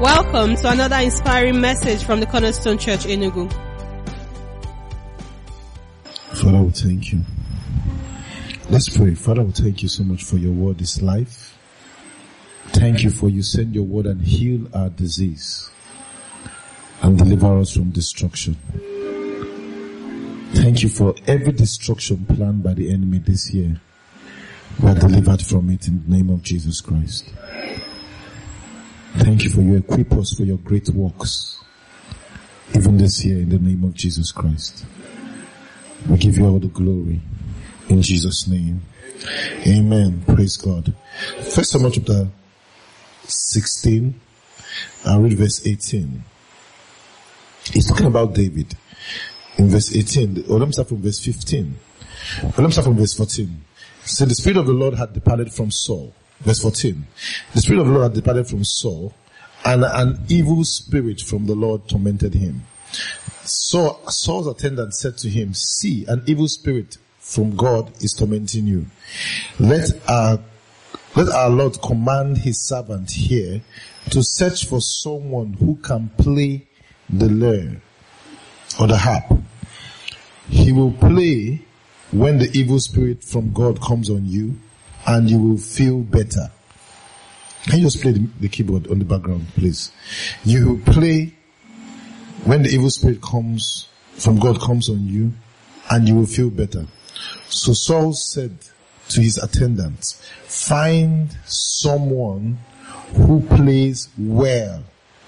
Welcome to another inspiring message from the Cornerstone Church Enugu. Father, we thank you. Let's pray. Father, we thank you so much for your word is life. Thank you for you send your word and heal our disease and deliver us from destruction. Thank you for every destruction planned by the enemy this year. We are delivered from it in the name of Jesus Christ. Thank you for you equip us for your great works, even this year in the name of Jesus Christ. We give you all the glory in Jesus' name. Amen. Praise God. First Samuel chapter 16, I'll read verse 18. He's talking about David. In verse 18, or let me start from verse 15. Or let me start from verse 14. So the Spirit of the Lord had departed from Saul. Verse 14. The Spirit of the Lord had departed from Saul, and an evil spirit from the Lord tormented him. So Saul's attendant said to him, "See, an evil spirit from God is tormenting you. Let our Lord command his servant here to search for someone who can play the lyre or the harp. He will play when the evil spirit from God comes on you, and you will feel better." Can you just play the keyboard on the background, please? You will play when the evil spirit comes from God comes on you, and you will feel better. So Saul said to his attendants, "Find someone who plays well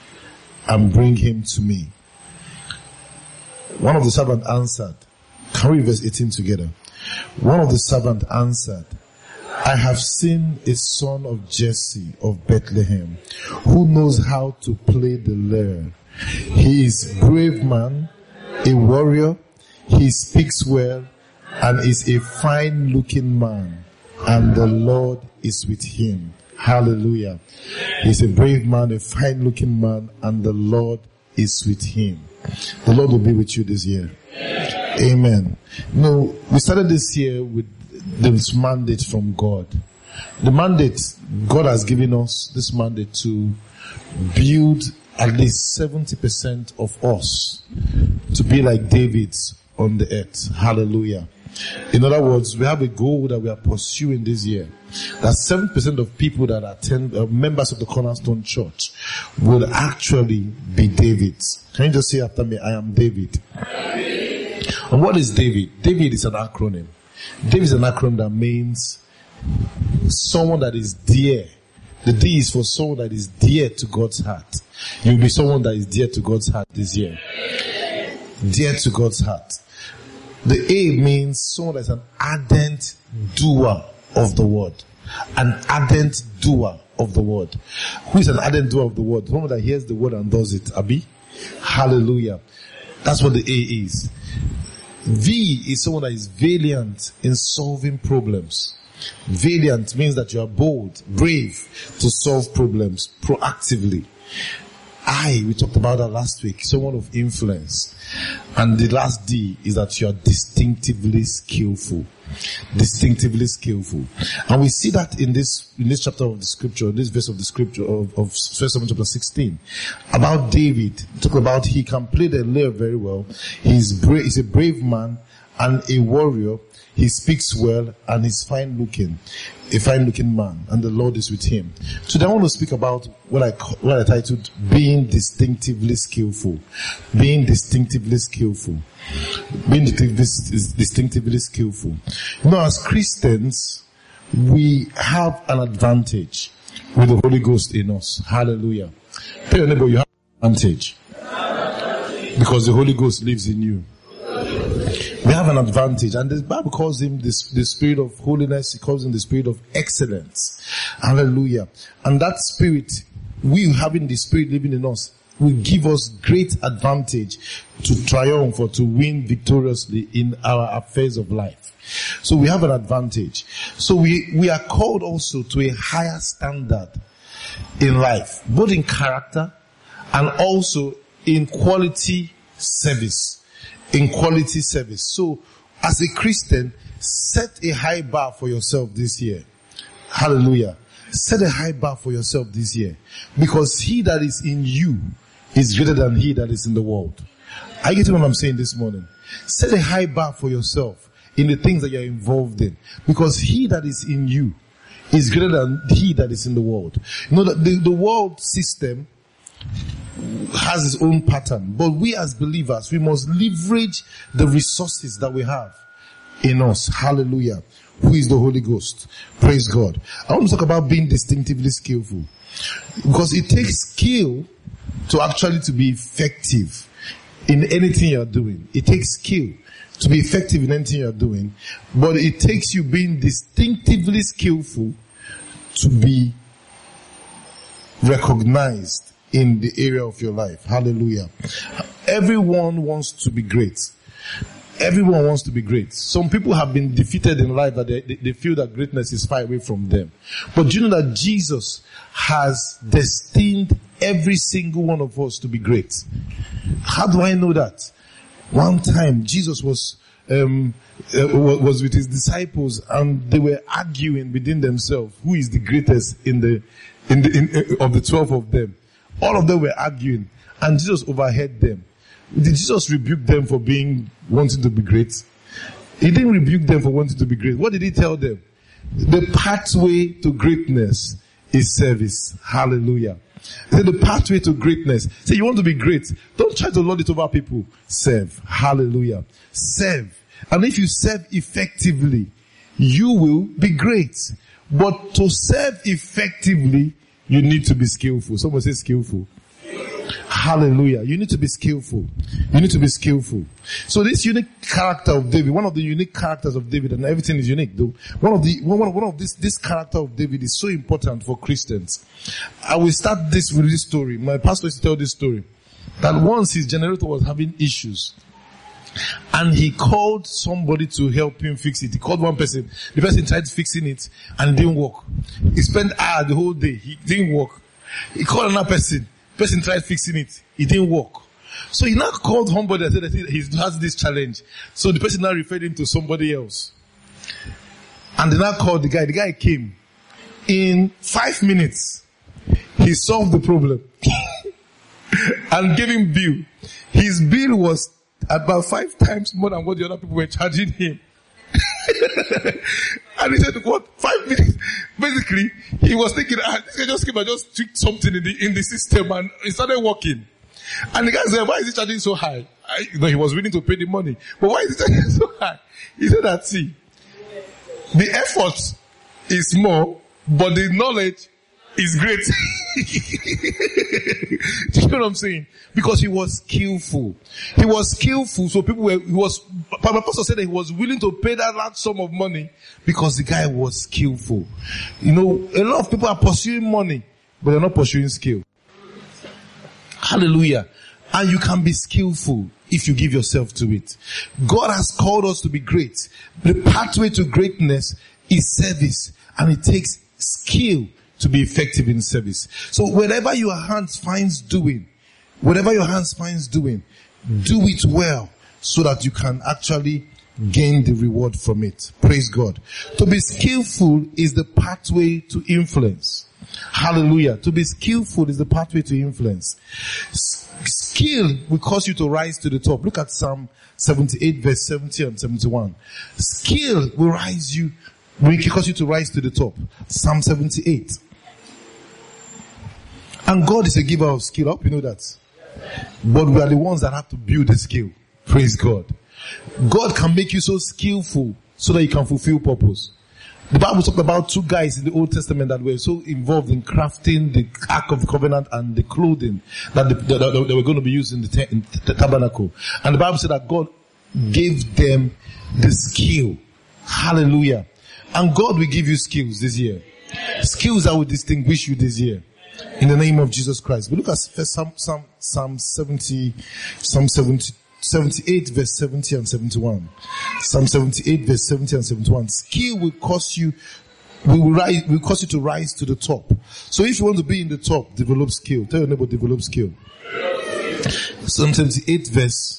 and bring him to me." One of the servants answered, can we read verse 18 together? One of the servants answered, "I have seen a son of Jesse of Bethlehem who knows how to play the lyre. He is a brave man, a warrior, he speaks well, and is a fine looking man, and the Lord is with him." Hallelujah. He's a brave man, a fine looking man, and the Lord is with him. The Lord will be with you this year. Amen. No, we started this year with this mandate from God. The mandate, God has given us this mandate to build at least 70% of us to be like David's on the earth. Hallelujah. In other words, we have a goal that we are pursuing this year. That 7% of people that attend, members of the Cornerstone Church, will actually be Davids. Can you just say after me, "I am David"? And what is David? David is an acronym. David is an acronym that means someone that is dear. The D is for someone that is dear to God's heart. You'll be someone that is dear to God's heart this year. Dear to God's heart. The A means someone that's an ardent doer of the word. An ardent doer of the word. Who is an ardent doer of the word? Someone that hears the word and does it. Abi? Hallelujah. That's what the A is. V is someone that is valiant in solving problems. Valiant means that you are bold, brave to solve problems proactively. We talked about that last week, someone of influence. And the last D is that you are distinctively skillful. Distinctively skillful. And we see that in this chapter of the scripture, this verse of the scripture of 1 Samuel chapter 16. About David, talk about he can play the lyre very well. He's a brave man and a warrior. He speaks well and he's a fine looking man, and the Lord is with him. Today I want to speak about what I titled being distinctively skillful. Being distinctively skillful. Being distinctively skillful. You know, as Christians, we have an advantage with the Holy Ghost in us. Hallelujah. Tell your neighbor you have an advantage. Because the Holy Ghost lives in you. We have an advantage, and the Bible calls him the spirit of holiness. It calls him the spirit of excellence. Hallelujah. And that spirit, we having the spirit living in us, will give us great advantage to triumph or to win victoriously in our affairs of life. So we have an advantage. So we are called also to a higher standard in life, both in character and also in quality service. In quality service. So, as a Christian, set a high bar for yourself this year. Hallelujah. Set a high bar for yourself this year, because he that is in you is greater than he that is in the world. Are you getting what I'm saying this morning? Set a high bar for yourself in the things that you're involved in, because he that is in you is greater than he that is in the world. You know that the world system has its own pattern, but we as believers, we must leverage the resources that we have in us. Hallelujah. Who is the Holy Ghost? Praise God. I want to talk about being distinctively skillful, because it takes skill to actually to be effective in anything you're doing. It takes skill to be effective in anything you're doing, but it takes you being distinctively skillful to be recognized in the area of your life. Hallelujah. Everyone wants to be great. Everyone wants to be great. Some people have been defeated in life that they feel that greatness is far away from them. But do you know that Jesus has destined every single one of us to be great? How do I know that? One time Jesus was with his disciples, and they were arguing within themselves who is the greatest of the 12 of them. All of them were arguing, and Jesus overheard them. Did Jesus rebuke them for wanting to be great? He didn't rebuke them for wanting to be great. What did he tell them? The pathway to greatness is service. Hallelujah. He said the pathway to greatness. Say you want to be great. Don't try to lord it over people. Serve. Hallelujah. Serve. And if you serve effectively, you will be great. But to serve effectively, you need to be skillful. Someone say skillful. Hallelujah. You need to be skillful. You need to be skillful. So this unique character of David, one of the unique characters of David, and everything is unique though. One of this character of David is so important for Christians. I will start this with this story. My pastor used to tell this story. That once his generator was having issues, and he called somebody to help him fix it. He called one person. The person tried fixing it and it didn't work. He spent hours the whole day. It didn't work. He called another person. Person tried fixing it. It didn't work. So he now called somebody and said that he has this challenge. So the person now referred him to somebody else. And they now called the guy. The guy came. In 5 minutes, he solved the problem. And gave him bill. His bill was about 5 times more than what the other people were charging him. And he said, what? 5 minutes? Basically, he was thinking, this guy just came and just tweaked something in the system, and it started working. And the guy said, why is he charging so high? He was willing to pay the money. But why is he charging so high? He said that, see, the effort is more, but the knowledge is great. Do you know what I'm saying? Because he was skillful. He was skillful, so my pastor said that he was willing to pay that large sum of money because the guy was skillful. You know, a lot of people are pursuing money, but they're not pursuing skill. Hallelujah. And you can be skillful if you give yourself to it. God has called us to be great. The pathway to greatness is service, and it takes skill to be effective in service. So whatever your hands finds doing, do it well so that you can actually gain the reward from it. Praise God. To be skillful is the pathway to influence. Hallelujah. To be skillful is the pathway to influence. Skill will cause you to rise to the top. Look at Psalm 78 verse 70 and 71. Skill will cause you to rise to the top. Psalm 78. And God is a giver of skill. I hope you know that. But we are the ones that have to build the skill. Praise God. God can make you so skillful so that you can fulfill purpose. The Bible talked about 2 guys in the Old Testament that were so involved in crafting the Ark of the Covenant and the clothing that they were going to be used in the tabernacle. And the Bible said that God gave them the skill. Hallelujah. And God will give you skills this year. Skills that will distinguish you this year. In the name of Jesus Christ. But look at Psalm 78 verse 70 and 71. Psalm 78 verse 70 and 71. Skill will cause you to rise to the top. So if you want to be in the top, develop skill. Tell your neighbor, develop skill. Psalm 78 verse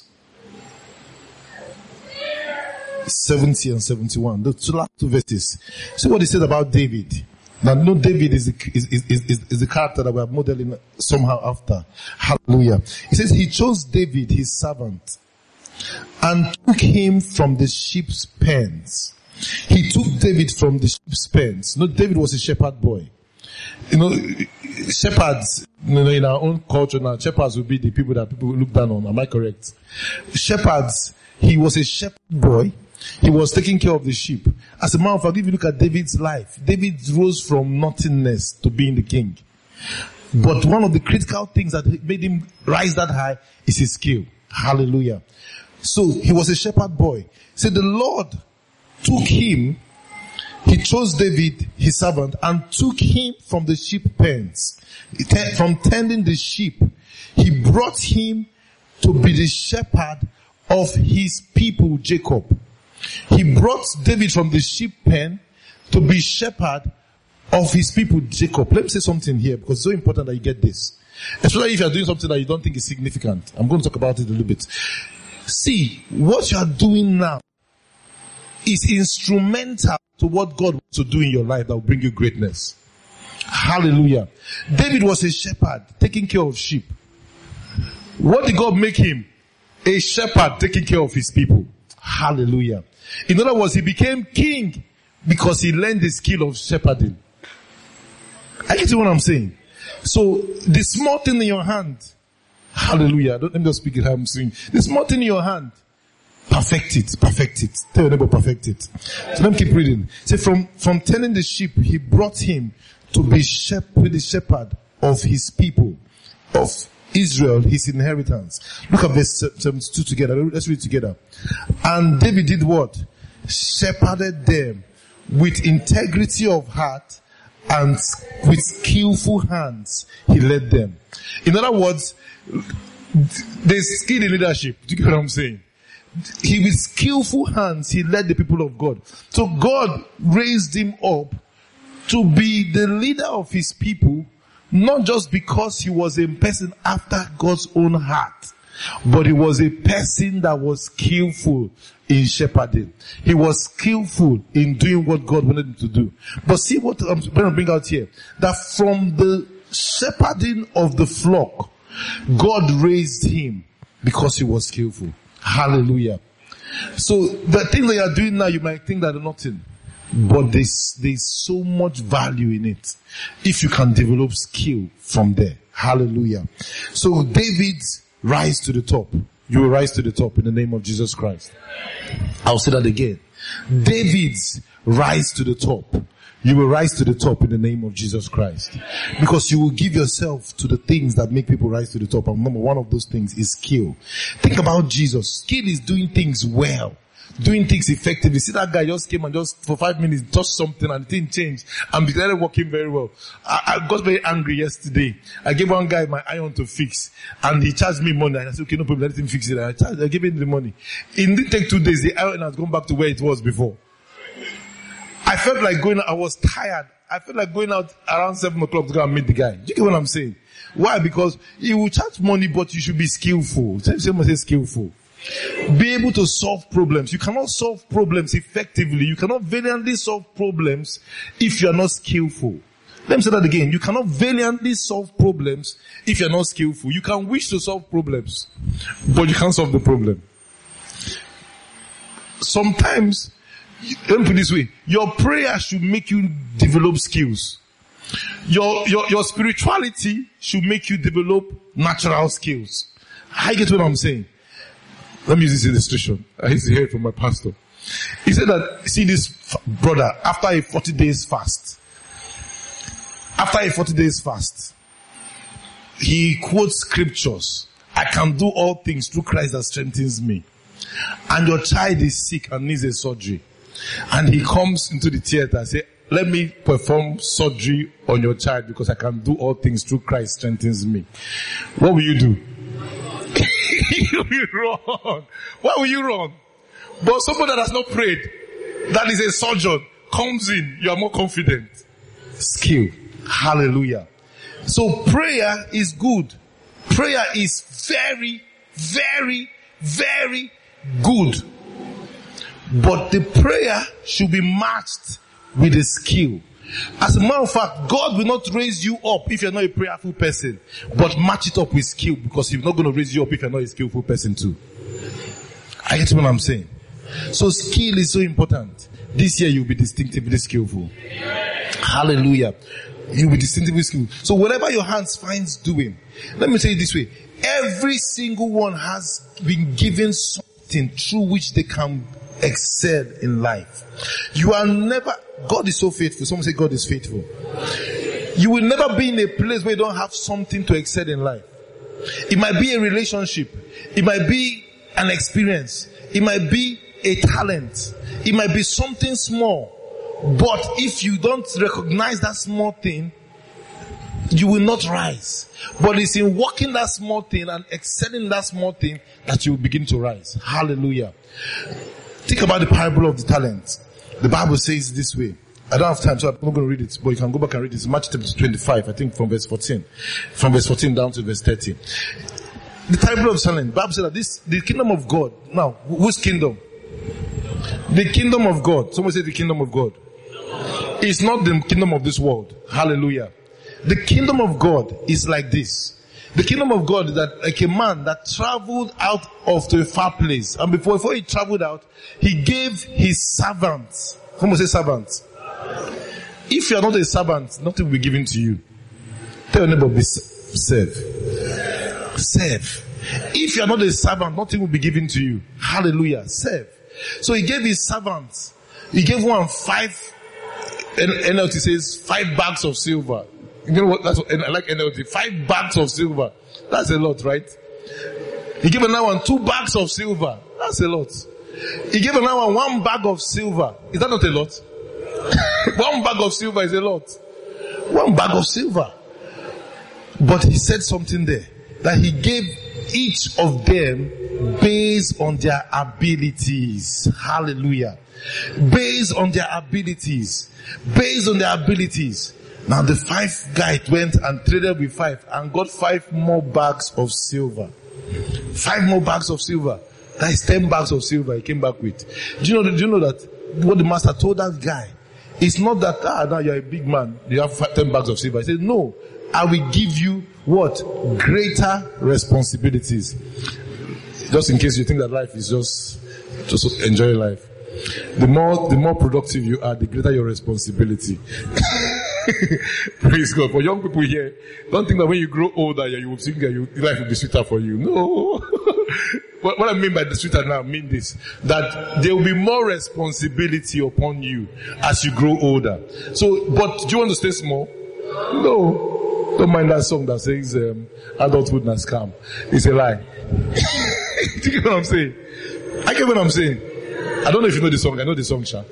70 and 71. The last 2 verses. See what he said about David. Now, no, David is the character that we are modeling somehow after. Hallelujah. He says he chose David, his servant, and took him from the sheep's pens. He took David from the sheep's pens. No, David was a shepherd boy. You know, shepherds, in our own culture now, shepherds will be the people that people look down on. Am I correct? Shepherds, he was a shepherd boy. He was taking care of the sheep. As a matter of fact, if you look at David's life, David rose from nothingness to being the king. But one of the critical things that made him rise that high is his skill. Hallelujah. So he was a shepherd boy. So the Lord took him, he chose David, his servant, and took him from the sheep pens. From tending the sheep, he brought him to be the shepherd of his people, Jacob. He brought David from the sheep pen to be shepherd of his people, Jacob. Let me say something here because it's so important that you get this. Especially if you are doing something that you don't think is significant. I'm going to talk about it a little bit. See, what you are doing now is instrumental to what God wants to do in your life that will bring you greatness. Hallelujah. David was a shepherd taking care of sheep. What did God make him? A shepherd taking care of his people. Hallelujah. In other words, he became king because he learned the skill of shepherding. I get you what I'm saying. So the small thing in your hand, hallelujah. Let me just speak it how I'm saying. The small thing in your hand, perfect it. Tell your neighbor, perfect it. So let me keep reading. Say from tending the sheep, he brought him to be the shepherd of his people, of Israel, his inheritance. Look at verse 72 together. Let's read together. And David did what? Shepherded them with integrity of heart and with skillful hands. He led them. In other words, there's skill in leadership. Do you get what I'm saying? He with skillful hands, he led the people of God. So God raised him up to be the leader of his people, not just because he was a person after God's own heart, but he was a person that was skillful in shepherding. He was skillful in doing what God wanted him to do. But see what I'm going to bring out here. That from the shepherding of the flock, God raised him because he was skillful. Hallelujah. So the things that you are doing now, you might think that they're nothing. But there's so much value in it if you can develop skill from there. Hallelujah. So David's rise to the top. You will rise to the top in the name of Jesus Christ. I'll say that again. David's rise to the top. You will rise to the top in the name of Jesus Christ. Because you will give yourself to the things that make people rise to the top. And remember, one of those things is skill. Think about Jesus. Skill is doing things well. Doing things effectively. See that guy just came and just for 5 minutes touched something and the thing changed and started working very well. I got very angry yesterday. I gave one guy my iron to fix and he charged me money. And I said, okay, no problem, let him fix it. I gave him the money. It didn't take 2 days. The iron has gone back to where it was before. I felt like going out. I was tired. I felt like going out around 7 o'clock to go and meet the guy. Do you get what I'm saying? Why? Because he will charge money, but you should be skillful. Someone say skillful. Be able to solve problems. You cannot solve problems effectively. You cannot valiantly solve problems if you are not skillful. Let me say that again. You cannot valiantly solve problems if you are not skillful. You can wish to solve problems, but you can't solve the problem. Sometimes, let me put it this way, your prayer should make you develop skills. Your spirituality should make you develop natural skills. I get what I'm saying. Let me use this illustration. I used to hear it from my pastor. He said that, see this brother, after a 40 days fast, he quotes scriptures. I can do all things through Christ that strengthens me. And your child is sick and needs a surgery. And he comes into the theater and says, let me perform surgery on your child because I can do all things through Christ strengthens me. What will you do? You'll be wrong. Why will you run? But someone that has not prayed, that is a surgeon, comes in, you are more confident. Skill. Hallelujah. So prayer is good. Prayer is very, very, very good. But the prayer should be matched with a skill. As a matter of fact, God will not raise you up if you're not a prayerful person, but match it up with skill, because He's not going to raise you up if you're not a skillful person too. I get what I'm saying. So skill is so important. This year you'll be distinctively skillful. Hallelujah. You'll be distinctively skillful. So whatever your hands finds doing, let me tell you this way. Every single one has been given something through which they can excel in life. You are never, God is so faithful. Someone say God is faithful. You will never be in a place where you don't have something to excel in life. It might be a relationship. It might be an experience. It might be a talent. It might be something small. But if you don't recognize that small thing, you will not rise. But it's in working that small thing and excelling that small thing that you will begin to rise. Hallelujah. Think about the parable of the talents. The Bible says this way. I don't have time, so I'm not going to read it, but you can go back and read it. It's Matthew chapter 25, I think from verse 14. From verse 14 down to verse 30. The parable of the talent. The Bible says that the kingdom of God. Now, whose kingdom? The kingdom of God. Someone say the kingdom of God. It's not the kingdom of this world. Hallelujah. The kingdom of God is like this. The kingdom of God is that like a man that traveled out of to a far place. And before he traveled out, he gave his servants. Someone say servants. If you are not a servant, nothing will be given to you. Tell your neighbor, serve. Serve. If you are not a servant, nothing will be given to you. Hallelujah. Serve. So he gave his servants. He gave one 5. NLT says 5 bags of silver. You know what? That's what, I like NLT. 5 bags of silver. That's a lot, right? He gave another one 2 bags of silver. That's a lot. He gave another one 1 bag of silver. Is that not a lot? 1 bag of silver is a lot. 1 bag of silver. But he said something there. That he gave each of them based on their abilities. Hallelujah. Based on their abilities. Based on their abilities. Now the 5 guy went and traded with 5 and got 5 more bags of silver. 5 more bags of silver. That is 10 bags of silver he came back with. Do you know that what the master told that guy? It's not that, now you're a big man, you have 10 bags of silver. He said, no, I will give you what? Greater responsibilities. Just in case you think that life is just enjoy life. The more productive you are, the greater your responsibility. Praise God. For young people here, don't think that when you grow older, you will think that life will be sweeter for you. No. What I mean by the sweeter now, I mean this, that there will be more responsibility upon you as you grow older. So, but do you want to stay small? No. Don't mind that song that says, adulthood na scam. It's a lie. Do you get what I'm saying? I get what I'm saying. I don't know if you know the song. I know the song, Sha.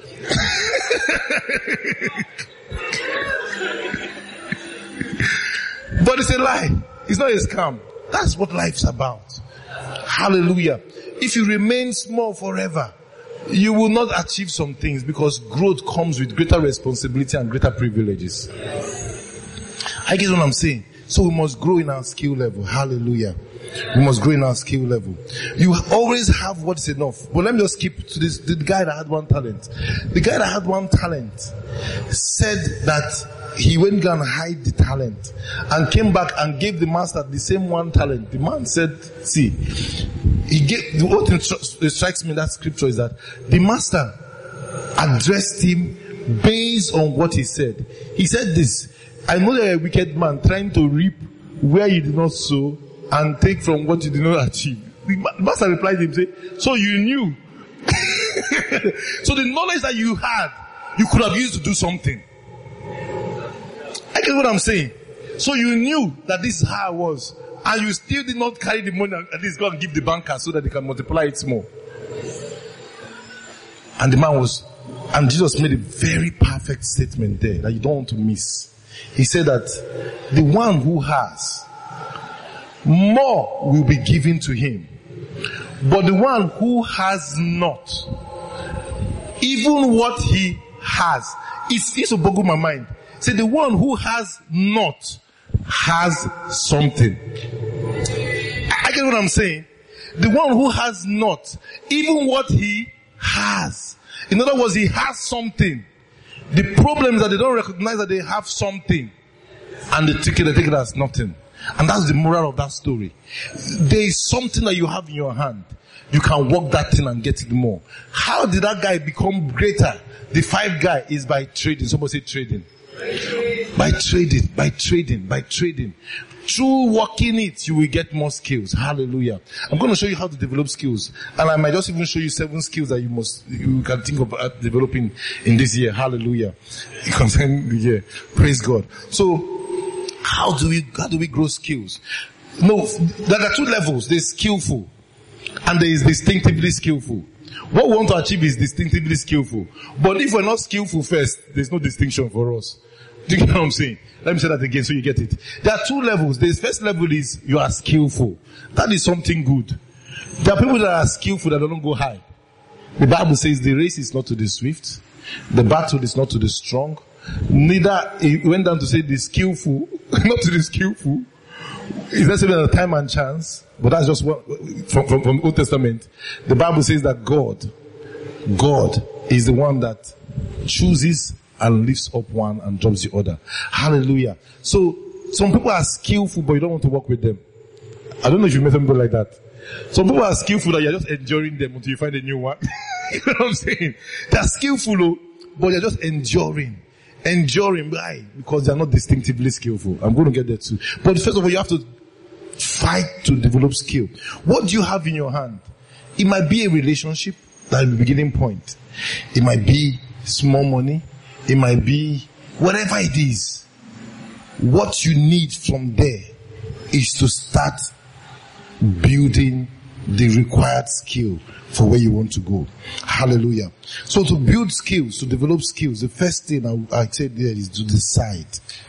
But it's a lie. It's not a scam. That's what life's about. Hallelujah. If you remain small forever, you will not achieve some things because growth comes with greater responsibility and greater privileges. I get what I'm saying. So we must grow in our skill level. Hallelujah. We must grow in our skill level. You always have what's enough. But let me just skip to this. The guy that had 1 talent. The guy that had 1 talent said that he went and hid the talent and came back and gave the master the same 1 talent. The man said, see, what strikes me in that scripture is that the master addressed him based on what he said. He said this, I know you're a wicked man trying to reap where you did not sow and take from what you did not achieve. The master replied to him, say, so you knew. So the knowledge that you had, you could have used to do something. I get what I'm saying. So you knew that this is how it was. And you still did not carry the money and at least go and give the banker so that they can multiply it more. And the man and Jesus made a very perfect statement there that you don't want to miss. He said that the one who has, more will be given to him. But the one who has not, even what he has, it's to boggle my mind. Say the one who has not has something. I get what I'm saying. The one who has not, even what he has. In other words, he has something. The problem is that they don't recognize that they have something and they take it as nothing. And that's the moral of that story. There is something that you have in your hand. You can work that thing and get it more. How did that guy become greater? The 5 guy is by trading. Somebody say trading. By trading. Through working it, you will get more skills. Hallelujah. I'm going to show you how to develop skills. And I might just even show you 7 skills that you can think of developing in this year. Hallelujah. Concerning the year. Praise God. So, how do we grow skills? No, there are 2 levels. There's skillful and there is distinctively skillful. What we want to achieve is distinctively skillful. But if we're not skillful first, there's no distinction for us. Do you know what I'm saying? Let me say that again so you get it. There are 2 levels. The first level is you are skillful. That is something good. There are people that are skillful that don't go high. The Bible says the race is not to the swift. The battle is not to the strong. Neither, it went down to say the skillful, not to the skillful. It's not saying time and chance, but that's just what, from the Old Testament. The Bible says that God is the one that chooses and lifts up one and drops the other. Hallelujah. So, some people are skillful, but you don't want to work with them. I don't know if you met somebody like that. Some people are skillful that you're just enduring them until you find a new one. You know what I'm saying? They're skillful, but you're just enduring. Why? Because they're not distinctively skillful. I'm going to get there too. But first of all, you have to fight to develop skill. What do you have in your hand? It might be a relationship, that's the beginning point. It might be small money. It might be whatever it is. What you need from there is to start building the required skill for where you want to go. Hallelujah. So to build skills, to develop skills, the first thing I said there is to decide.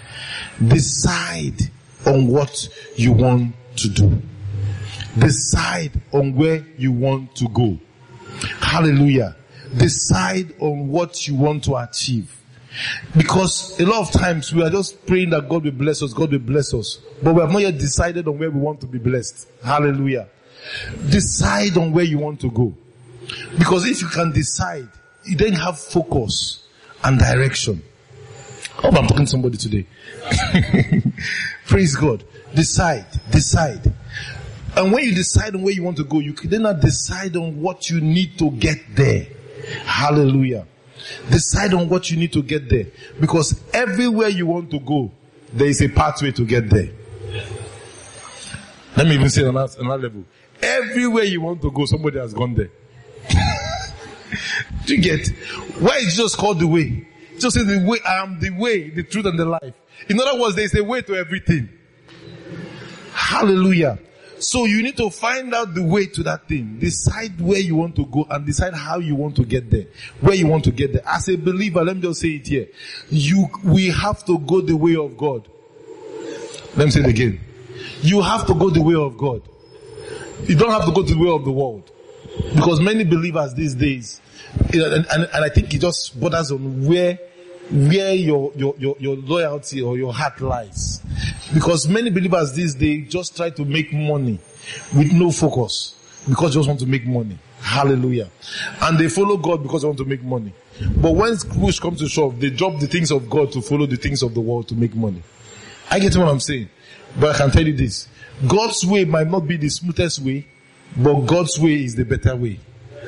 Decide on what you want to do. Decide on where you want to go. Hallelujah. Decide on what you want to achieve. Because a lot of times we are just praying that God will bless us, but we have not yet decided on where we want to be blessed. Hallelujah. Decide on where you want to go. Because if you can decide, you then have focus and direction. I hope I'm talking to somebody today. Praise God. Decide. And when you decide on where you want to go, you can then not decide on what you need to get there. Hallelujah. Decide on what you need to get there. Because everywhere you want to go, there is a pathway to get there. Let me even say on another level. Everywhere you want to go, somebody has gone there. Do you get? Why is Jesus called the way? Jesus says the way, I am the way, the truth and the life. In other words, there is a way to everything. Hallelujah. So you need to find out the way to that thing. Decide where you want to go and decide how you want to get there. Where you want to get there. As a believer, let me just say it here. We have to go the way of God. Let me say it again. You have to go the way of God. You don't have to go to the way of the world. Because many believers these days, and I think it just borders on where your loyalty or your heart lies. Because many believers these days just try to make money with no focus. Because they just want to make money. Hallelujah. And they follow God because they want to make money. But when push comes to shove, they drop the things of God to follow the things of the world to make money. I get what I'm saying. But I can tell you this. God's way might not be the smoothest way, but God's way is the better way.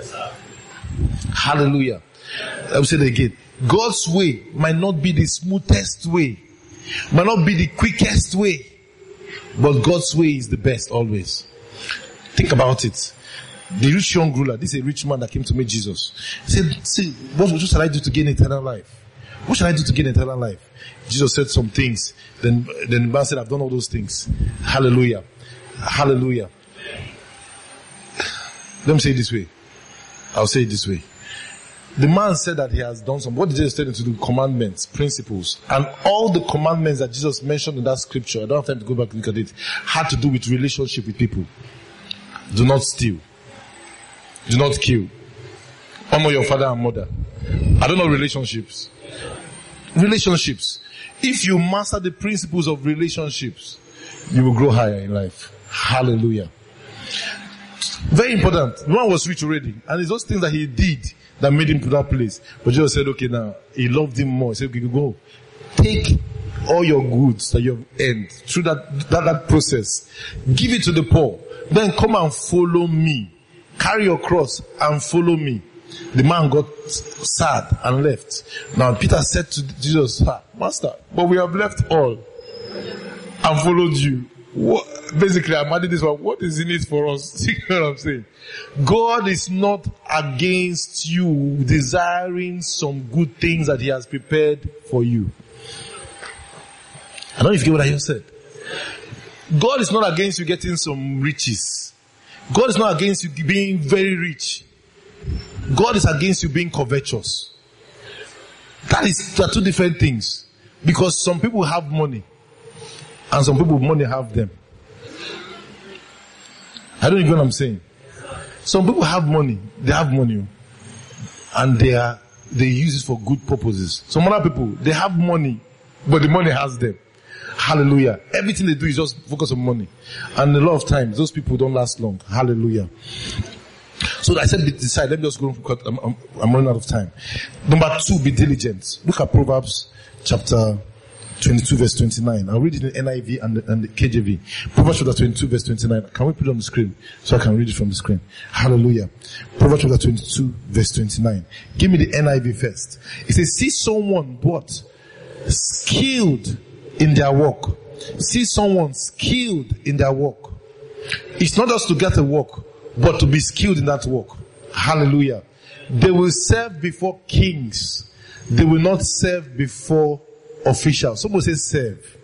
Hallelujah. I'll say it again. God's way might not be the smoothest way, might not be the quickest way, but God's way is the best always. Think about it. The rich young ruler, this is a rich man that came to meet Jesus. He said, see, what shall I do to gain eternal life? What shall I do to gain eternal life? Jesus said some things. Then the man said, I've done all those things. Hallelujah. Hallelujah. Let me say it this way. I'll say it this way. The man said that he has done some. What did Jesus tell him to do? Commandments, principles. And all the commandments that Jesus mentioned in that scripture, I don't have time to go back and look at it, had to do with relationship with people. Do not steal. Do not kill. Honor your father and mother. I don't know relationships. Relationships. If you master the principles of relationships, you will grow higher in life. Hallelujah. Very important. The man was rich already. And it's those things that he did that made him to that place. But Jesus said, okay, now, he loved him more. He said, okay, go. Take all your goods that you have earned through that process. Give it to the poor. Then come and follow me. Carry your cross and follow me. The man got sad and left. Now Peter said to Jesus, Master, but we have left all and followed you. Basically, I'm adding this one. What is in it for us? You know what I'm saying? God is not against you desiring some good things that he has prepared for you. I don't know if you get what I just said. God is not against you getting some riches. God is not against you being very rich. God is against you being covetous. There are two different things. Because some people have money and some people money have them. I don't even know what I'm saying. Some people have money, they have money and they use it for good purposes. Some other people, they have money, but the money has them. Hallelujah. Everything they do is just focus on money. And a lot of times, those people don't last long. Hallelujah. So I said, decide. Let me just go, because I'm running out of time. Number 2, be diligent. Look at Proverbs chapter 22 verse 29. I'll read it in NIV and the KJV. Proverbs chapter 22 verse 29. Can we put it on the screen so I can read it from the screen? Hallelujah. Proverbs chapter 22 verse 29. Give me the NIV first. It says, see someone what? Skilled in their work. See someone skilled in their work. It's not just to get a work, but to be skilled in that work. Hallelujah. They will serve before kings. They will not serve before officials. Somebody say serve.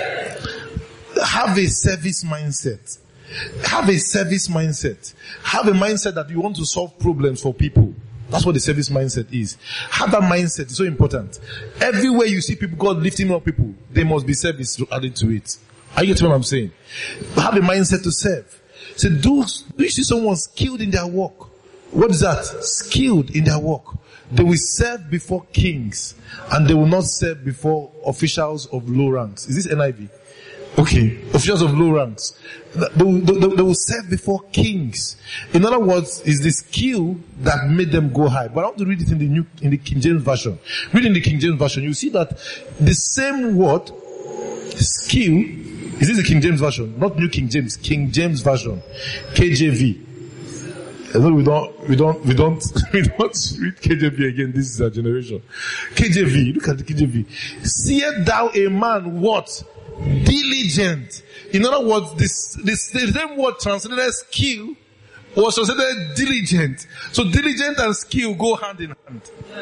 Have a service mindset. Have a service mindset. Have a mindset that you want to solve problems for people. That's what the service mindset is. Have that mindset. It's so important. Everywhere you see people, God lifting up people, there must be service added to it. Are you getting what I'm saying? Have a mindset to serve. So do you see someone skilled in their work? What is that? Skilled in their work. They will serve before kings and they will not serve before officials of low ranks. Is this NIV? Okay. Officials of low ranks. They will serve before kings. In other words, it's the skill that made them go high. But I want to read it in the King James Version. Read in the King James Version, you see that the same word, skill, is this the King James Version? Not New King James, King James Version. KJV. No, we don't read KJV again. This is our generation. KJV. Look at the KJV. Seest thou a man what? Diligent. In other words, the same word translated skill was translated diligent. So diligent and skill go hand in hand.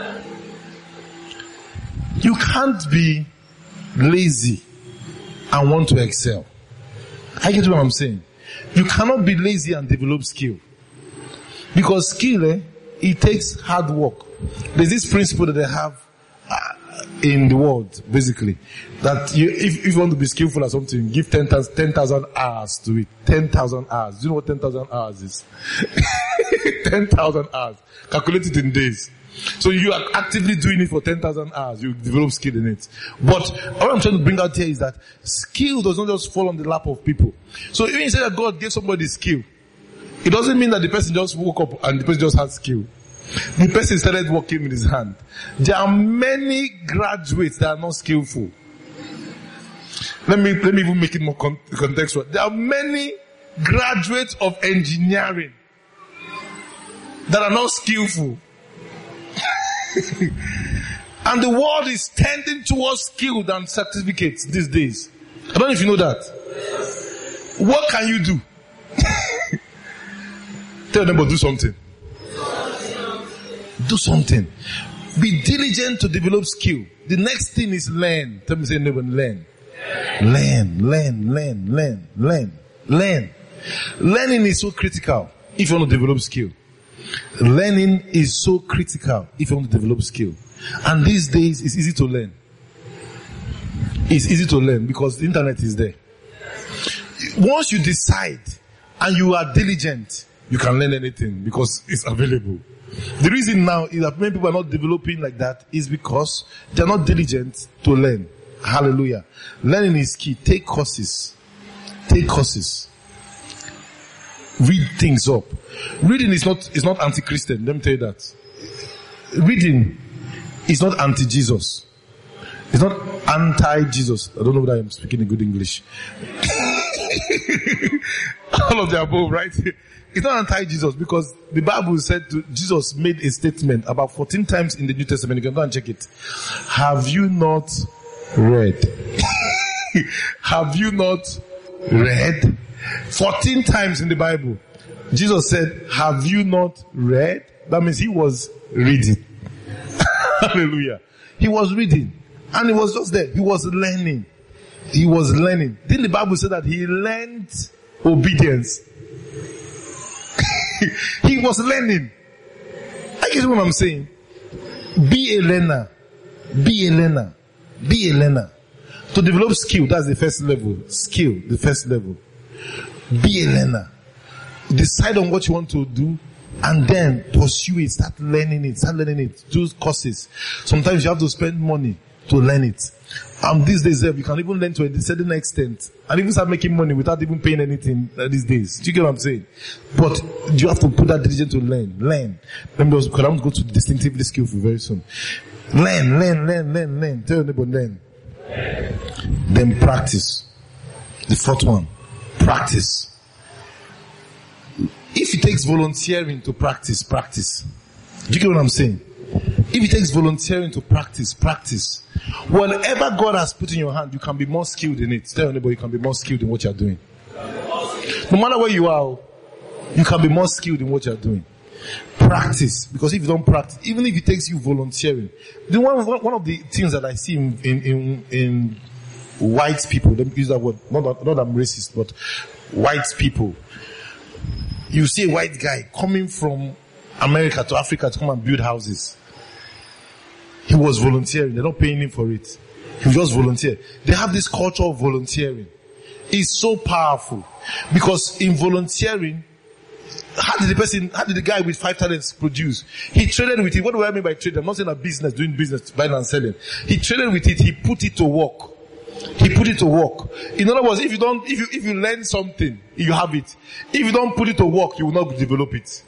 You can't be lazy and want to excel. I get what I'm saying. You cannot be lazy and develop skill. Because skill, it takes hard work. There's this principle that they have in the world, basically, that if you want to be skillful at something, give 10,000 hours to it. 10,000 hours. Do you know what 10,000 hours is? 10,000 hours. Calculate it in days. So you are actively doing it for 10,000 hours. You develop skill in it. But what I'm trying to bring out here is that skill does not just fall on the lap of people. So even you say that God gave somebody skill, it doesn't mean that the person just woke up and the person just had skill. The person started working with his hand. There are many graduates that are not skillful. Let me even make it more contextual. There are many graduates of engineering that are not skillful. And the world is tending towards skill than certificates these days. I don't know if you know that. What can you do? Tell them to do something. Do something. Be diligent to develop skill. The next thing is learn. Tell me, say neighbor, learn. Learn. Learning is so critical if you want to develop skill. Learning is so critical if you want to develop skill. And these days, it's easy to learn. It's easy to learn because the internet is there. Once you decide and you are diligent, you can learn anything because it's available. The reason now is that many people are not developing like that is because they are not diligent to learn. Hallelujah. Learning is key. Take courses. Read things up. Reading is not anti-Christian. Let me tell you that. reading is not anti-Jesus. It's not anti-Jesus. I don't know whether I'm speaking in good English. All of the above, right? It's not anti-Jesus because the Bible said Jesus made a statement about 14 times in the New Testament. You can go and check it. Have you not read? Have you not read? 14 times in the Bible. Jesus said, have you not read? That means he was reading. Hallelujah. He was reading. And he was just there. He was learning. He was learning. Didn't the Bible say that he learned obedience? He was learning. I get what I'm saying. Be a learner. Be a learner. Be a learner. To develop skill, that's the first level. Skill, the first level. Be a learner. Decide on what you want to do and then pursue it. Start learning it. Start learning it. Do courses. Sometimes you have to spend money to learn it. And these days, you can even learn to a certain extent and even start making money without even paying anything these days. Do you get what I'm saying? But you have to put that diligence to learn. Learn. Let me just, because I'm going to distinctively skillful very soon. Learn. Tell your neighbor, learn. Then practice. The fourth one. Practice. If it takes volunteering to practice. Do you get what I'm saying? If it takes volunteering to practice. Whatever God has put in your hand, you can be more skilled in it. Tell anybody you can be more skilled in what you're doing. No matter where you are, you can be more skilled in what you're doing. Practice. Because if you don't practice, even if it takes you volunteering. One of the things that I see in white people, let me use that word, not that I'm racist, but white people. You see a white guy coming from America to Africa to come and build houses. He was volunteering. They're not paying him for it. He just volunteered. They have this culture of volunteering. It's so powerful. Because in volunteering, how did the guy with 5 talents produce? He traded with it. What do I mean by trade? I'm not saying a business, doing business, buying and selling. He traded with it. He put it to work. In other words, if you learn something, you have it. If you don't put it to work, you will not develop it.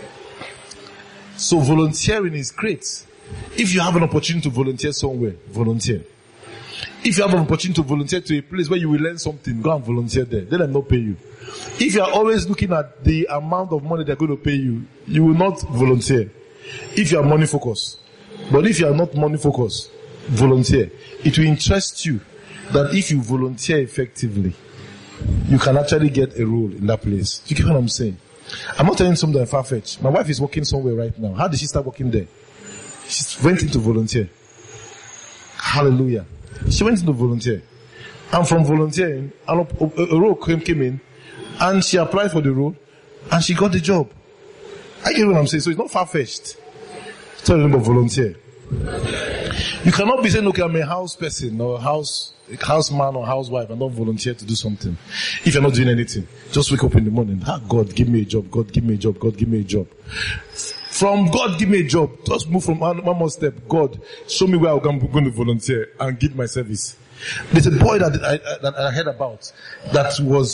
So volunteering is great. If you have an opportunity to volunteer somewhere, volunteer. If you have an opportunity to volunteer to a place where you will learn something, go and volunteer there. They will not pay you. If you are always looking at the amount of money they're going to pay you, you will not volunteer. If you are money focused. But if you are not money focused, volunteer. It will interest you that if you volunteer effectively, you can actually get a role in that place. Do you get what I'm saying? I'm not telling something far-fetched. My wife is working somewhere right now. How did she start working there? She went in to volunteer. Hallelujah. She went in to volunteer. And from volunteering, a role came in, and she applied for the role, and she got the job. I get what I'm saying. So it's not far-fetched. Tell them about volunteer. You cannot be saying, okay, I'm a house person, or a house man or housewife, and don't volunteer to do something. If you're not doing anything, just wake up in the morning. God, give me a job. God, give me a job. God, give me a job. From God, give me a job. Just move from one more step. God, show me where I'm going to volunteer and give my service. There's a boy that I heard about that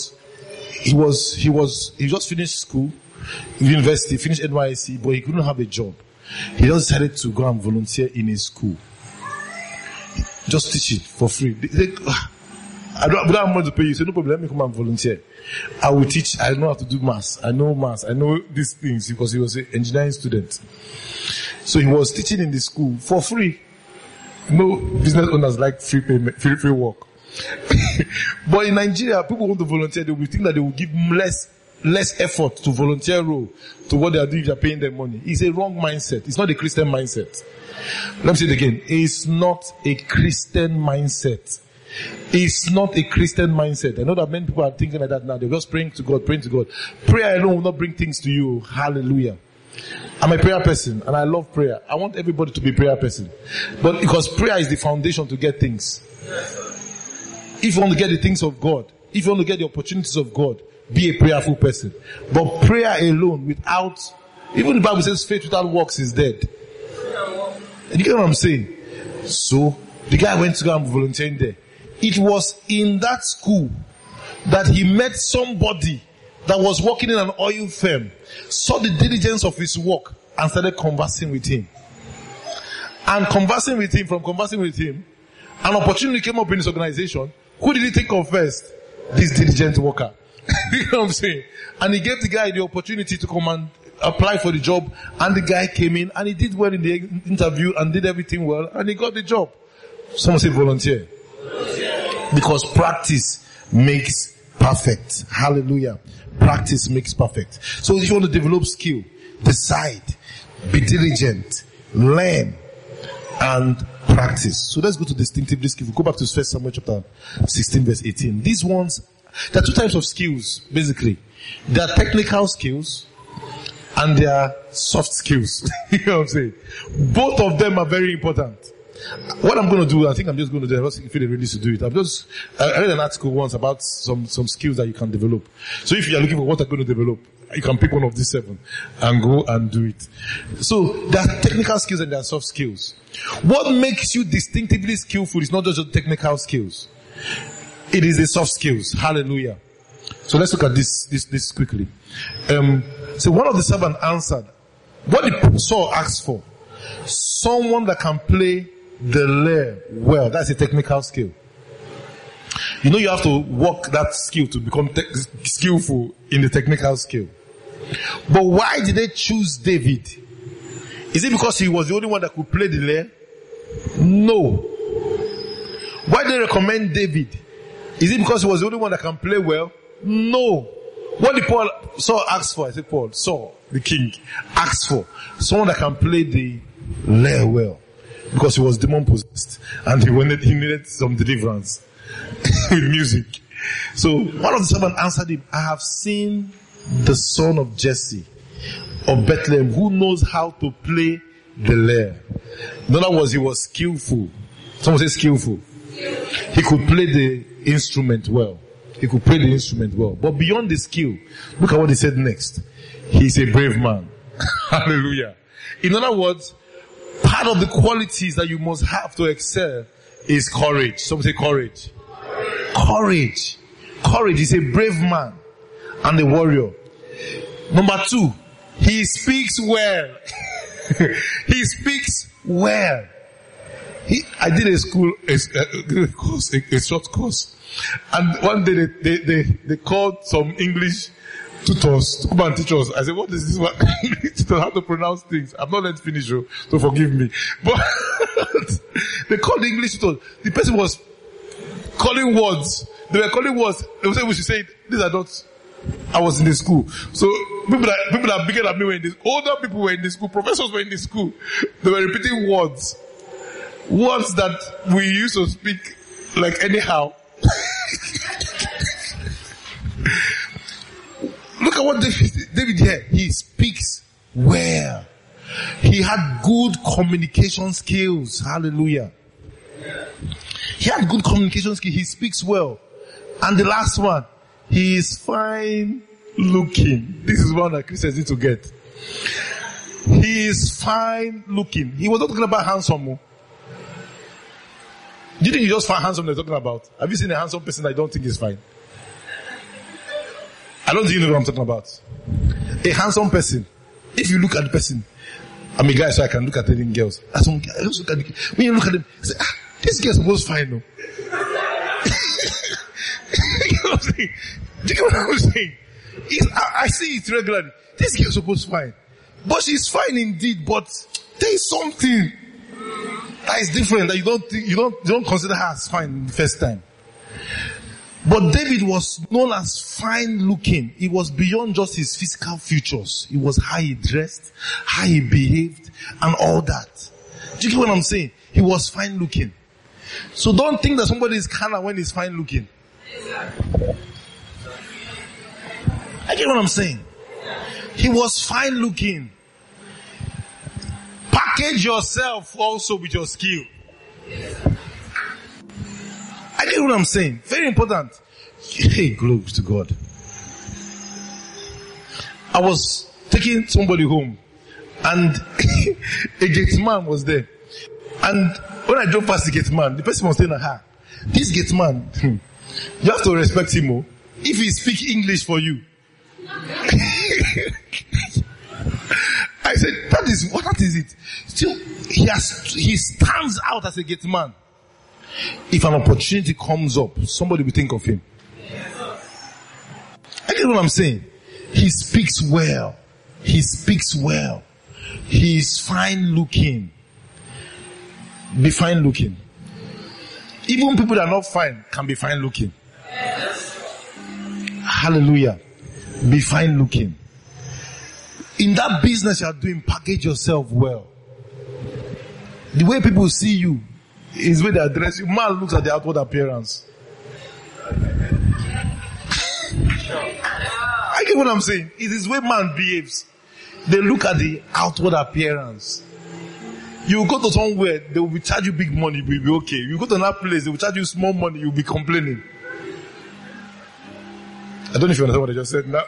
he just finished school, university, finished NYSC, but he couldn't have a job. He just decided to go and volunteer in a school. Just teach it for free. I don't have money to pay you. So no problem. Let me come and volunteer. I will teach. I know how to do maths. I know these things because he was an engineering student. So he was teaching in the school for free. No business owners like free payment, free work. But in Nigeria, people want to volunteer. They will think that they will give less effort to volunteer role to what they are doing if they are paying them money. It's a wrong mindset. It's not a Christian mindset. Let me say it again. It's not a Christian mindset. It's not a Christian mindset. I know that many people are thinking like that now. They're just praying to God. Prayer alone will not bring things to you. Hallelujah. I'm a prayer person and I love prayer. I want everybody to be a prayer person. But because prayer is the foundation to get things. If you want to get the things of God, if you want to get the opportunities of God, be a prayerful person. But prayer alone without, even the Bible says faith without works is dead. And you get what I'm saying? So, the guy went to go and volunteer there. It was in that school that he met somebody that was working in an oil firm, saw the diligence of his work, and started conversing with him. And conversing with him, an opportunity came up in his organization. Who did he think of first? This diligent worker. You know what I'm saying? And he gave the guy the opportunity to come and apply for the job, and the guy came in and he did well in the interview and did everything well, and he got the job. Someone say volunteer. Because practice makes perfect. Hallelujah. Practice makes perfect. So if you want to develop skill, decide, be diligent, learn, and practice. So let's go to distinctively skillful. Go back to 1 Samuel chapter 16 verse 18. These ones, there are two types of skills, basically. There are technical skills and there are soft skills. You know what I'm saying? Both of them are very important. What I'm going to do, I think I'm just going to do, I don't feel ready to do it. I read an article once about some skills that you can develop. So if you are looking for what I'm going to develop, you can pick one of these 7 and go and do it. So there are technical skills and there are soft skills. What makes you distinctively skillful is not just the technical skills. It is the soft skills. Hallelujah. So let's look at this quickly. So one of the servants answered, what did Saul ask for? Someone that can play the lyre well. That's a technical skill. You know you have to work that skill to become skillful in the technical skill. But why did they choose David? Is it because he was the only one that could play the lyre? No. Why did they recommend David? Is it because he was the only one that can play well? No. What did Saul ask for? I said Saul, the king, asked for someone that can play the lyre well. Because he was demon possessed and he needed some deliverance with music. So one of the servants answered him, I have seen the son of Jesse of Bethlehem who knows how to play the lyre. In other words, he was skillful. Someone say skillful. He could play the instrument well. But beyond the skill, look at what he said next. He's a brave man. Hallelujah. In other words, part of the qualities that you must have to excel is courage. Some say courage. Courage. Courage is a brave man and a warrior. Number 2, he speaks well. He speaks well. I did a short course. And one day they called some English tutors to come and teach us. I said, what is this one? To how to pronounce things. I'm not let finish, so forgive me. But they called the English tutors. The person was calling words. They were calling words. They said we should say, these are not. I was in the school. So people that bigger than me were in this. Older people were in the school. Professors were in the school. They were repeating words. Words that we used to speak like anyhow. Look at what David here. He speaks well. He had good communication skills. Hallelujah. He had good communication skills. He speaks well. And the last one, he is fine looking. This is one that Christians need to get. He is fine looking. He was not talking about handsome. Do you think you just find handsome they're talking about? Have you seen a handsome person that I don't think is fine? I don't think you know what I'm talking about. A handsome person. If you look at the person, I'm a guy so I can look at any girls. When you look at them, you say, this girl's supposed fine, no? You know what I'm saying? Do you get what I'm saying? I see it regularly. This girl's supposed fine. But she's fine indeed, but there is something that is different that you don't consider her as fine the first time. But David was known as fine looking. It was beyond just his physical features. It was how he dressed, how he behaved, and all that. Do you get what I'm saying? He was fine looking. So don't think that somebody is carnal when he's fine looking. I get what I'm saying. He was fine looking. Package yourself also with your skill. I get what I'm saying. Very important. Hey, glory to God. I was taking somebody home and a gate man was there. And when I drove past the gate man, the person was saying, this gate man, you have to respect him. If he speaks English for you. I said, that That is it. Still, he stands out as a gate man. If an opportunity comes up, somebody will think of him. I get what I'm saying. He speaks well. He speaks well. He is fine looking. Be fine looking. Even people that are not fine can be fine looking. Hallelujah. Be fine looking. In that business you are doing, package yourself well. The way people see you is the way they address you. Man looks at the outward appearance. I get what I'm saying. It is the way man behaves. They look at the outward appearance. You go to somewhere, they will charge you big money, you will be okay. You go to another place, they will charge you small money, you will be complaining. I don't know if you understand what I just said now.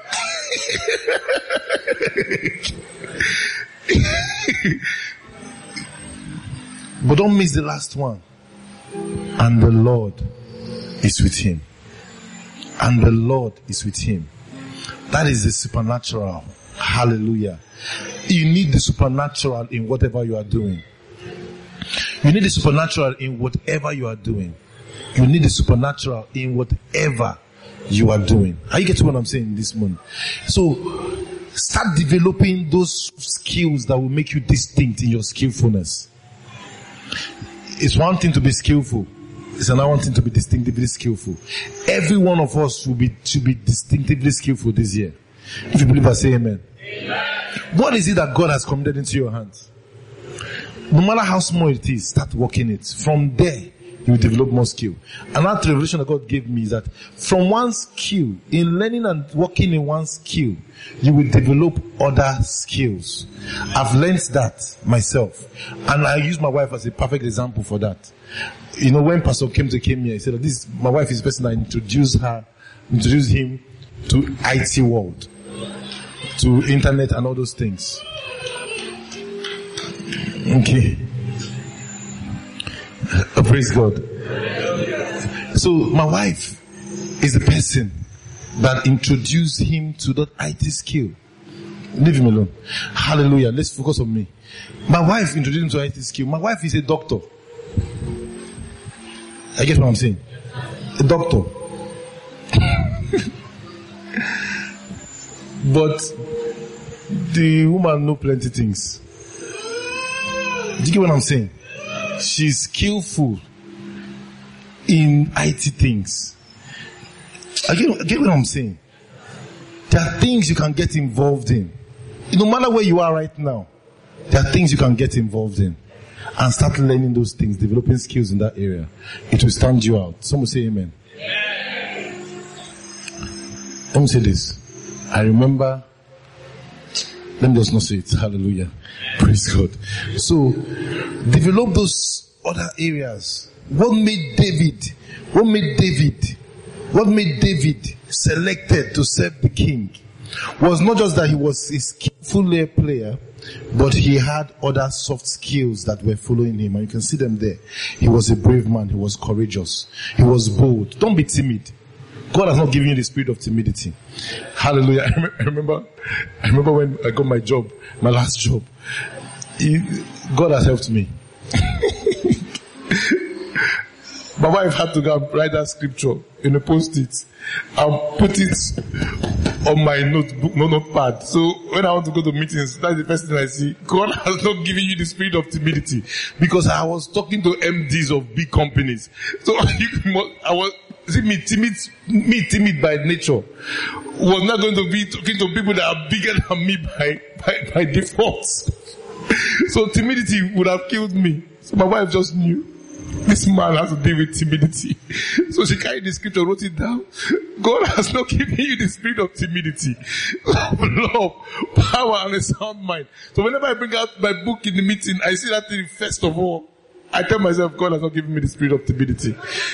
But don't miss the last one. And the Lord is with him. And the Lord is with him. That is the supernatural. Hallelujah. You need the supernatural in whatever you are doing. You need the supernatural in whatever you are doing. You need the supernatural in whatever you are doing. Are you getting what I'm saying this morning? So, start developing those skills that will make you distinct in your skillfulness. It's one thing to be skillful. It's another one thing to be distinctively skillful. Every one of us should be distinctively skillful this year. If you believe, I say amen. Amen. What is it that God has committed into your hands? No matter how small it is, start working it. From there, you will develop more skill. Another revelation that God gave me is that from one skill, in learning and working in one skill, you will develop other skills. I've learned that myself. And I use my wife as a perfect example for that. You know, when Pastor Kemze came here, he said that my wife is the person that introduced him to IT world, to internet and all those things. Okay. Praise God. So my wife is the person that introduced him to that IT skill. Leave him alone. Hallelujah. Let's focus on me. My wife introduced him to IT skill. My wife is a doctor. I guess what I'm saying. A doctor. But the woman knows plenty things. Do you get what I'm saying? She's skillful in IT things. I get what I'm saying. There are things you can get involved in. No matter where you are right now, there are things you can get involved in. And start learning those things, developing skills in that area. It will stand you out. Someone say amen. Let me say this. I remember, let me just not say it. Hallelujah. Praise God. So, develop those other areas. What made David selected to serve the king was not just that he was a skillful player, but he had other soft skills that were following him. And you can see them there. He was a brave man. He was courageous. He was bold. Don't be timid. God has not given you the spirit of timidity. Hallelujah. I remember when I got my job, my last job. God has helped me. My wife had to go and write that scripture in a post-it and put it on my notepad. So when I want to go to meetings, that's the first thing I see. God has not given you the spirit of timidity, because I was talking to MDs of big companies. So timid by nature, was not going to be talking to people that are bigger than me by default. So timidity would have killed me. So my wife just knew this man has to deal with timidity. So she carried the scripture, wrote it down. God has not given you the spirit of timidity. Love, power, and a sound mind. So whenever I bring out my book in the meeting, I see that thing first of all. I tell myself, God has not given me the spirit of timidity.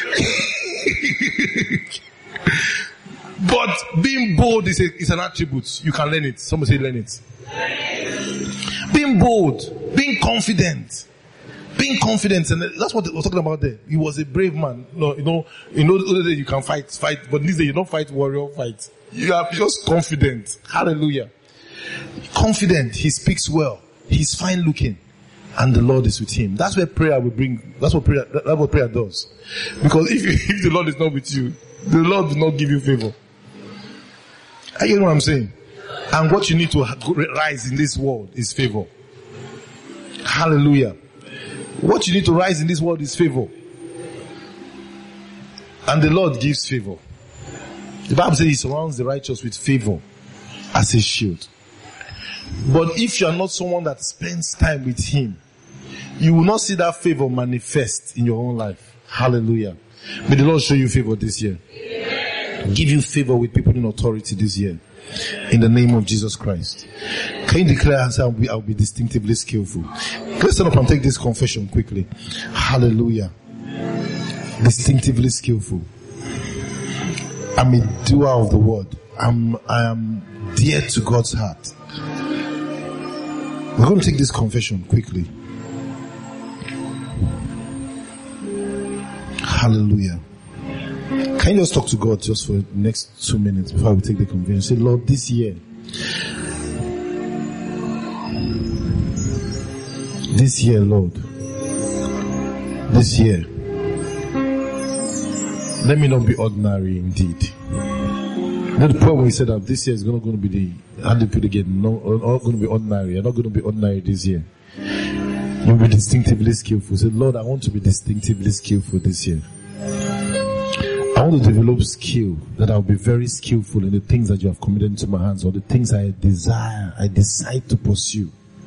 But being bold is an attribute. You can learn it. Someone say learn it. Being bold, being confident. Being confident, and that's what we're talking about there. He was a brave man. No, you know, other day you can fight, but these days you don't fight warrior fight. You are just confident. Hallelujah. Confident, he speaks well. He's fine looking, and the Lord is with him. That's where prayer will bring. That's what prayer does. Because if the Lord is not with you, the Lord will not give you favor. I get what I'm saying. And what you need to rise in this world is favor. Hallelujah. What you need to rise in this world is favor. And the Lord gives favor. The Bible says he surrounds the righteous with favor as a shield. But if you are not someone that spends time with him, you will not see that favor manifest in your own life. Hallelujah. May the Lord show you favor this year. Give you favor with people in authority this year. In the name of Jesus Christ. Can you declare and say, I'll be distinctively skillful? Let's stand up and take this confession quickly. Hallelujah. Distinctively skillful. I'm a doer of the word. I am dear to God's heart. We're going to take this confession quickly. Hallelujah. Can you just talk to God just for the next 2 minutes before we take the confession? Say, Lord, this year, Lord, this year, let me not be ordinary indeed. Now the problem we said that this year is going to be not going to be ordinary. You're not going to be ordinary this year. You'll be distinctively skillful. Say, Lord, I want to be distinctively skillful this year. I want to develop skill that I'll be very skillful in the things that you have committed into my hands, or the things I decide to pursue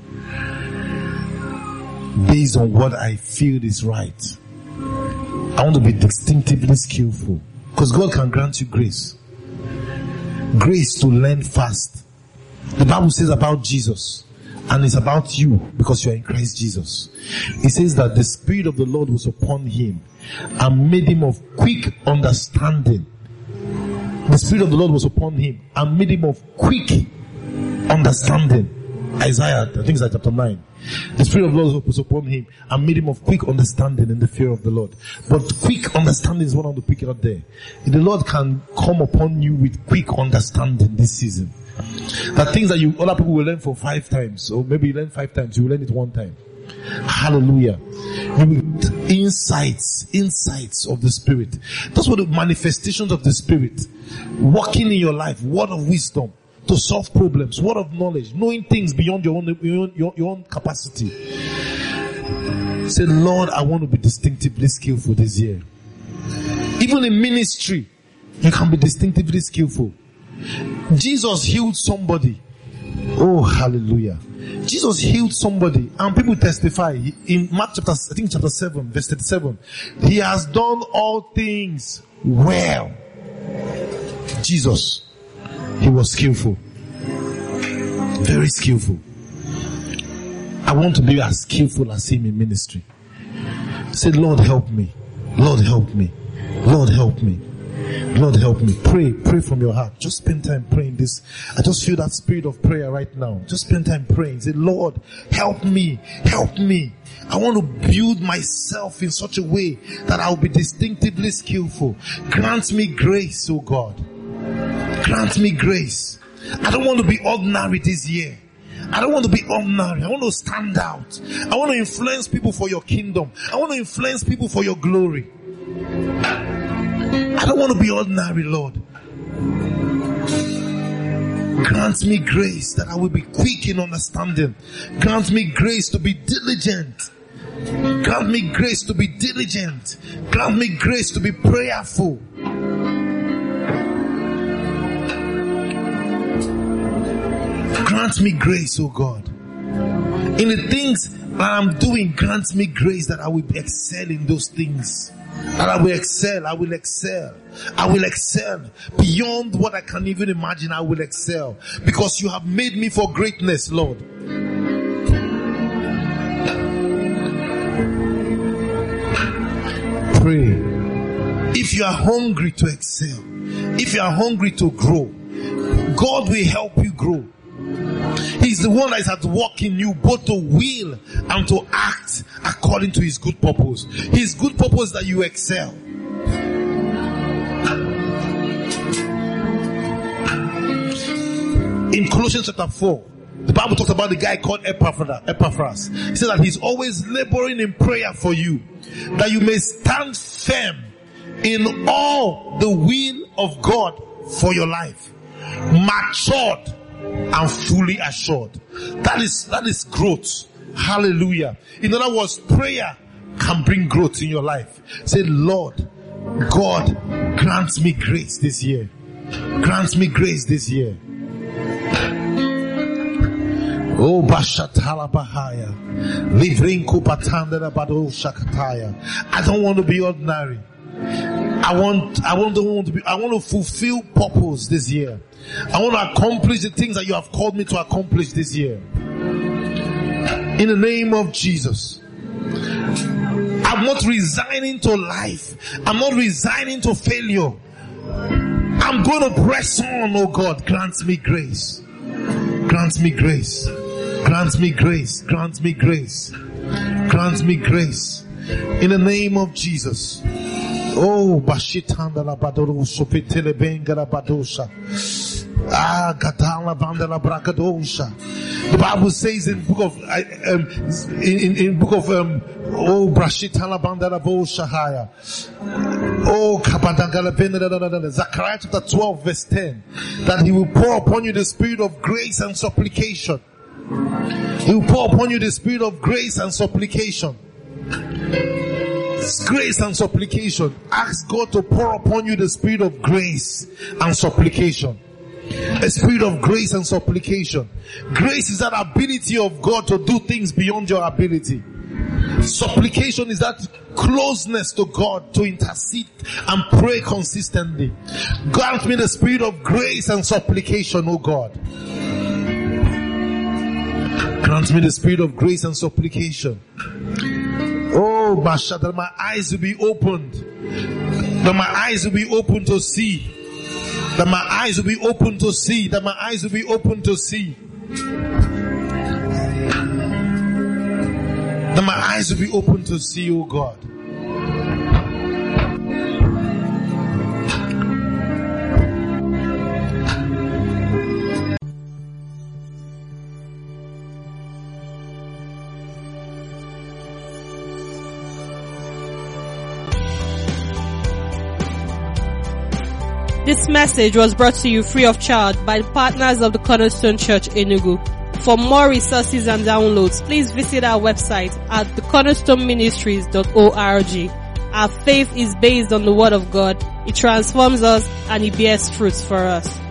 based on what I feel is right. I want to be distinctively skillful because God can grant you grace. Grace to learn fast. The Bible says about Jesus, and it's about you because you are in Christ Jesus. It says that the Spirit of the Lord was upon him and made him of quick understanding. The Spirit of the Lord was upon him and made him of quick understanding. Isaiah, I think it's like chapter 9. The Spirit of the Lord was upon him and made him of quick understanding in the fear of the Lord. But quick understanding is what I want to pick it up there. The Lord can come upon you with quick understanding this season. That things that other people will learn for 5 times, or maybe you learn 5 times, you will learn it 1 time. Hallelujah. Insights of the Spirit. That's what the manifestations of the Spirit working in your life. Word of wisdom to solve problems. Word of knowledge, knowing things beyond your own capacity. Say, Lord, I want to be distinctively skillful this year. Even in ministry, you can be distinctively skillful. Jesus healed somebody. Oh, hallelujah. Jesus healed somebody, and people testify in Mark chapter 7, verse 37. He has done all things well. Jesus, he was skillful. Very skillful. I want to be as skillful as him in ministry. Say, Lord, help me. Lord, help me. Lord, help me. Lord, help me. Pray from your heart. Just spend time praying this. I just feel that spirit of prayer right now. Just spend time praying. Say, Lord, help me. Help me. I want to build myself in such a way that I'll be distinctively skillful. Grant me grace, oh God. Grant me grace. I don't want to be ordinary this year. I don't want to be ordinary. I want to stand out. I want to influence people for your kingdom. I want to influence people for your glory. I don't want to be ordinary, Lord. Grant me grace that I will be quick in understanding. Grant me grace to be diligent. Grant me grace to be diligent. Grant me grace to be prayerful. Grant me grace, oh God. In the things that I'm doing, grant me grace that I will excel in those things. That I will excel. I will excel. I will excel beyond what I can even imagine. I will excel because you have made me for greatness, Lord. Pray. If you are hungry to excel, if you are hungry to grow, God will help you grow. He's the one that is at work in you, both to will and to act according to his good purpose. His good purpose that you excel. In Colossians chapter 4, the Bible talks about the guy called Epaphras. He said that he's always laboring in prayer for you, that you may stand firm in all the will of God for your life, matured and fully assured. That is growth. Hallelujah. In other words, prayer can bring growth in your life. Say, Lord God, grant me grace this year. Grant me grace this year. Oh, Bashatala Bahaya. Livrinko Patandera Bado Shakataya. I don't want to be ordinary. I want to fulfill purpose this year. I want to accomplish the things that you have called me to accomplish this year. In the name of Jesus. I'm not resigning to life. I'm not resigning to failure. I'm going to press on, oh God. Grant me grace. Grant me grace. Grant me grace. Grant me grace. Grant me grace. In the name of Jesus. Oh, Bashitanda la Badoro Sopetele Benga Badosha. Gatala Bandala Bracadosha. The Bible says in book of Brashitala Bandala Boshahaya. Oh, Zechariah chapter 12 verse 10, that he will pour upon you the spirit of grace and supplication. He will pour upon you the spirit of grace and supplication. Grace and supplication. Ask God to pour upon you the spirit of grace and supplication. A spirit of grace and supplication. Grace is that ability of God to do things beyond your ability. Supplication is that closeness to God to intercede and pray consistently. Grant me the spirit of grace and supplication, oh God. Grant me the spirit of grace and supplication. Oh, Basha, that my eyes will be opened. That my eyes will be open to see. That my eyes will be open to see. That my eyes will be open to see. That my eyes will be open to see, oh God. This message was brought to you free of charge by the partners of the Cornerstone Church Enugu. For more resources and downloads, please visit our website at thecornerstoneministries.org. Our faith is based on the Word of God. It transforms us and it bears fruits for us.